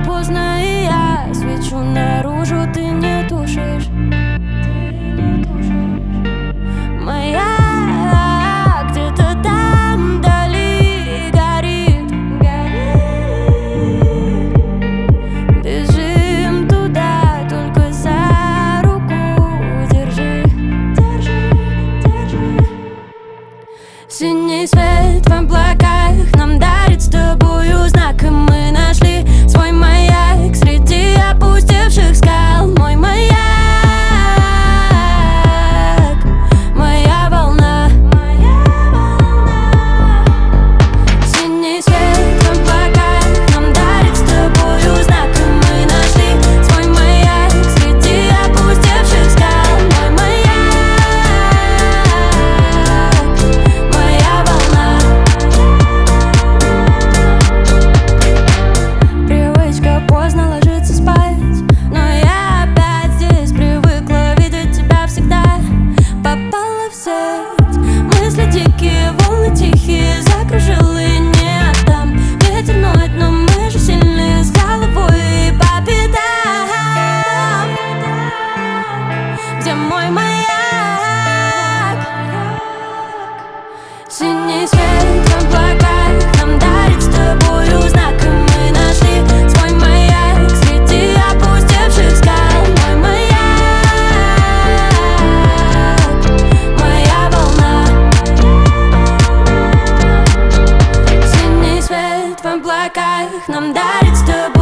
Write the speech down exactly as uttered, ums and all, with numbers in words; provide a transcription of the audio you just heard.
поздно, и я свечу наружу, ты не тушишь. Моя где-то там вдали горит, горит. Бежим туда, только за руку держи, держи, держи. Синий свет в облаках нам дарит с тобою знак, и мы нашли свой маяк среди опустевших скал. Мой маяк, моя волна, моя волна. Синий свет в облаках нам дарит с тобою знак, и мы нашли свой маяк среди опустевших скал. Мой маяк, моя волна. Привычка поздно ложиться спать, но я опять здесь привыкла видеть тебя всегда. Попала в сеть, мысли дикие, волны тихие, закружил и не отдам. Ветер ноет, но мы же сильны, с головой и по пятам. Где мой маяк? Синий свет в облаках нам дарит с тобою знак, и мы нашли свой маяк среди опустевших скал. Мой маяк, моя волна. Синий свет в облаках нам дарит с тобой